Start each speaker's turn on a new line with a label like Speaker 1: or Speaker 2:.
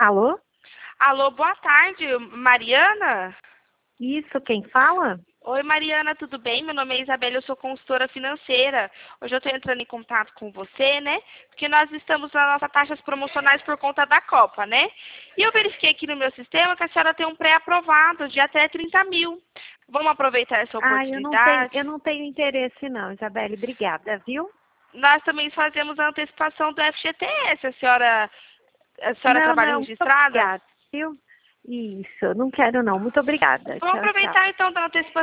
Speaker 1: Alô?
Speaker 2: Alô, boa tarde, Mariana?
Speaker 1: Isso, quem fala?
Speaker 2: Oi, Mariana, tudo bem? Meu nome é Isabela, eu sou consultora financeira. Hoje eu estou entrando em contato com você, né? Porque nós estamos nas nossas taxas promocionais por conta da Copa, né? E eu verifiquei aqui no meu sistema que a senhora tem um pré-aprovado de até 30 mil. Vamos aproveitar essa oportunidade?
Speaker 1: Eu não tenho interesse não, Isabelle, obrigada, viu?
Speaker 2: Nós também fazemos a antecipação do FGTS. A senhora trabalha
Speaker 1: Não, muito
Speaker 2: registrada?
Speaker 1: obrigada, viu? Isso, não quero não, muito obrigada.
Speaker 2: Vamos
Speaker 1: Tchau, tchau.
Speaker 2: aproveitar então da antecipação